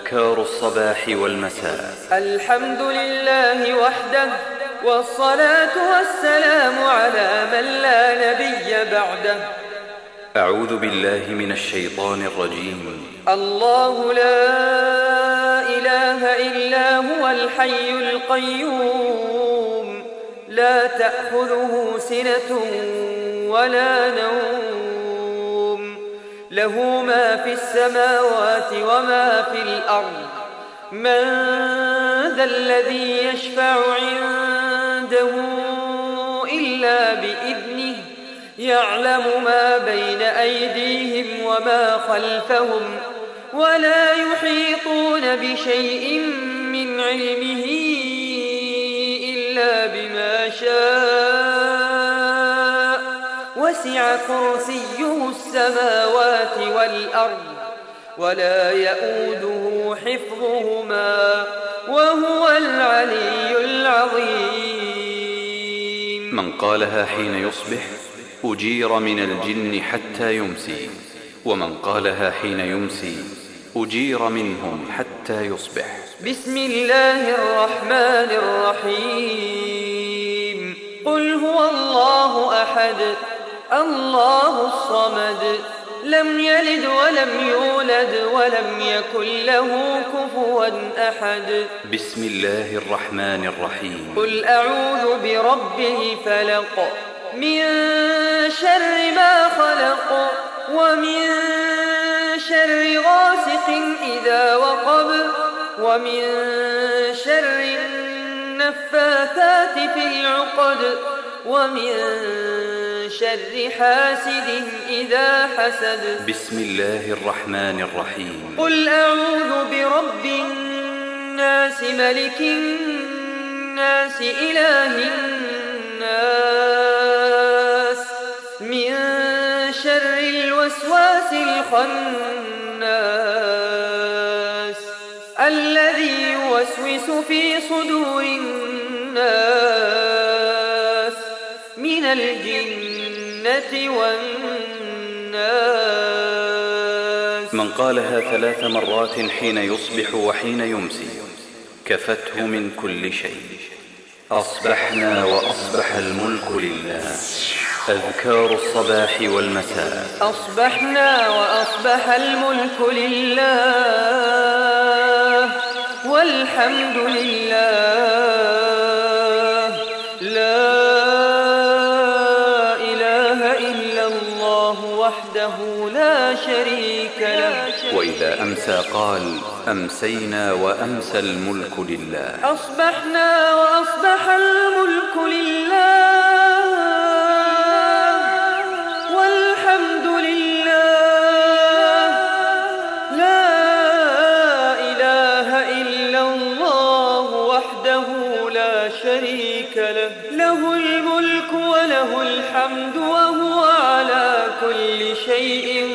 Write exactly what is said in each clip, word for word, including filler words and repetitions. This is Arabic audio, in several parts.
أذكار الصباح والمساء. الحمد لله وحده، والصلاة والسلام على من لا نبي بعده. أعوذ بالله من الشيطان الرجيم. الله لا إله إلا هو الحي القيوم، لا تأخذه سنة ولا نوم، له ما في السماوات وما في الأرض. من ذا الذي يشفع عنده إلا بإذنه، يعلم ما بين أيديهم وما خلفهم، ولا يحيطون بشيء من علمه إلا بما شاء، وسع كرسيه السماوات والأرض، ولا يؤوده حفظهما، وهو العلي العظيم. من قالها حين يصبح أجير من الجن حتى يمسي، ومن قالها حين يمسي أجير منهم حتى يصبح. بسم الله الرحمن الرحيم. قل هو الله أحد، الله الصمد، لم يلد ولم يولد ولم يكن له كفوا أحد. بسم الله الرحمن الرحيم. قل أعوذ برب الفلق، من شر ما خلق، ومن شر غاسق إذا وقب، ومن شر النفاثات في العقد، ومن شر حاسد إذا حسد. بسم الله الرحمن الرحيم. قل أعوذ برب الناس، ملك الناس، إله الناس، من شر الوسواس الخناس، الذي يوسوس في صدور الناس من الجنة والناس. من قالها ثلاث مرات حين يصبح وحين يمسي كفته من كل شيء. أصبحنا وأصبح الملك لله. أذكار الصباح والمساء. أصبحنا وأصبح الملك لله، والحمد لله، لا إله إلا الله وحده لا شريك له. وإذا أمسى قال أمسينا وأمسى الملك لله. أصبحنا وأصبح الملك لله، والحمد لله، لا إله إلا الله وحده لا شريك له، له الملك وله الحمد، وهو على كل شيء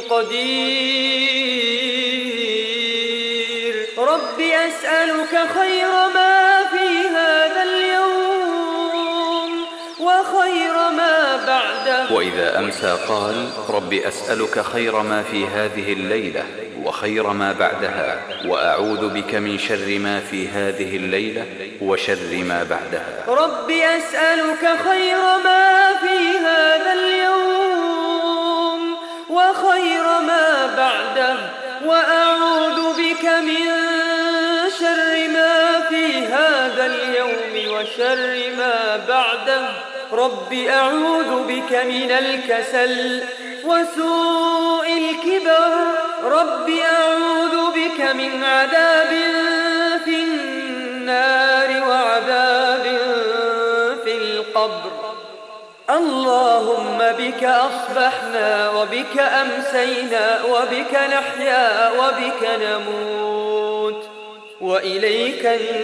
قدير. رب أسألك خير ما في هذا اليوم وخير ما بعده. وإذا أمسى قال رب أسألك خير ما في هذه الليلة وخير ما بعدها، وأعوذ بك من شر ما في هذه الليلة وشر ما بعدها. رب أسألك خير ما في هذا اليوم وخير ما بعده، وأعوذ بك من شر ما في هذا اليوم وشر ما بعده. رب أعوذ بك من الكسل وسوء الكبر. رب أعوذ بك من عذاب في النار وعذاب في القبر. اللهم بك أصبحنا وبك أمسينا وبك نحيا وبك نموت، وإليك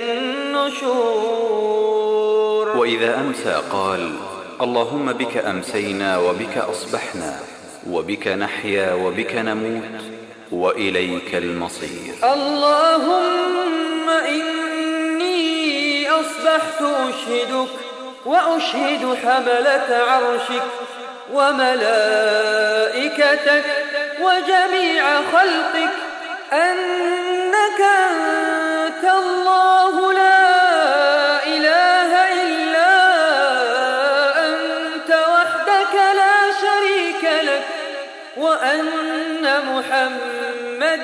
النشور. وإذا أمسى قال اللهم بك أمسينا وبك أصبحنا وبك نحيا وبك نموت، وإليك المصير. اللهم إني أصبحت أشهدك وأشهد حملة عرشك وملائكتك وجميع خلقك أنك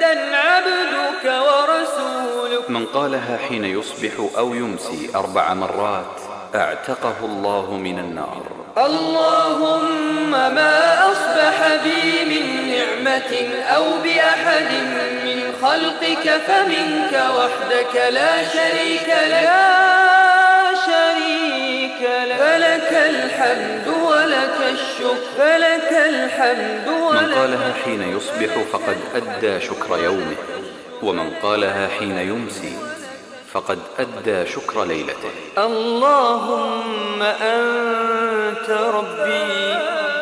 محمدا عبدك ورسولك. من قالها حين يصبح أو يمسي أربع مرات اعتقه الله من النار. اللهم ما أصبح بي من نعمة أو بأحد من خلقك فمنك وحدك لا شريك لك لا شريك لك فلك الحمد ولك الشكر فلك الحمد ولك. من قالها حين يصبح فقد أدى شكر يومه، ومن قالها حين يمسي فقد أدى شكر ليلته. اللهم أنت ربي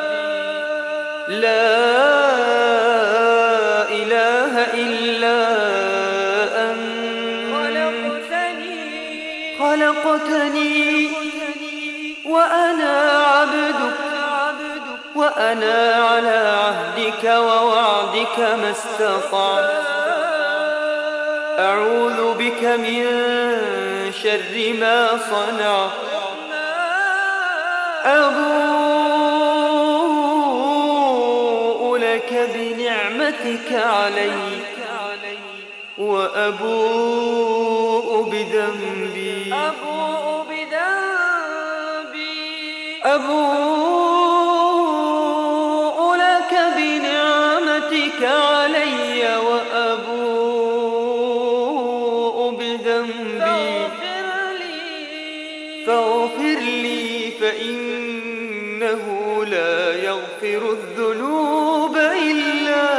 لا إله إلا أنت خلقتني وأنا عبدك وأنا على عهدك ووعدك ما استطعت. أعوذ بك من شر ما صنعت. أبوء لك بنعمتك علي وأبوء بذنبي أبوء لك بنعمتك علي وأبوء بذنبي فاغفر لي فإنه لا يغفر الذنوب إلا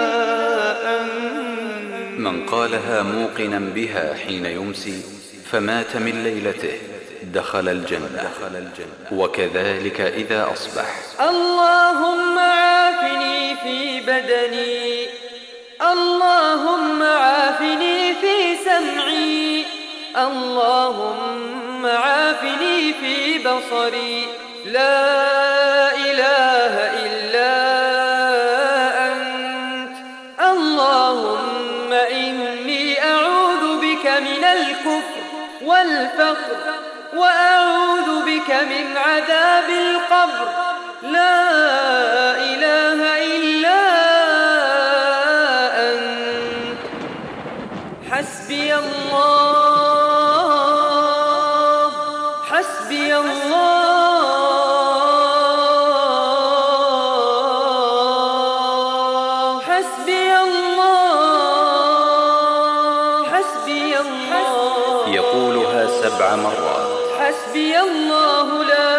أنت. من قالها موقنا بها حين يمسي فمات من ليلته دخل الجنة، وكذلك إذا أصبح. اللهم عافني في بدني اللهم عافني في سمعي اللهم عافني في بصري لا إله إلا أنت. اللهم إني أعوذ بك من الكفر والفقر وأعوذ بك من عذاب القبر لا إله إلا أنت. حسبي الله حسبي الله حسبي الله حسبي الله. يقولها سبع مرات. حسبي الله لا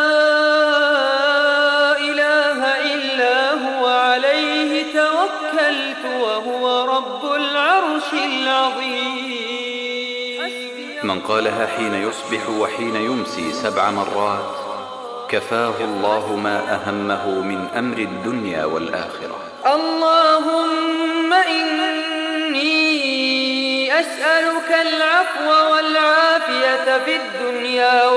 إله إلا هو عليه توكلت وهو رب العرش العظيم. من قالها حين يصبح وحين يمسي سبع مرات كفاه الله ما أهمه من أمر الدنيا والآخرة. اللهم إني أسألك العفو والعافية في الدنيا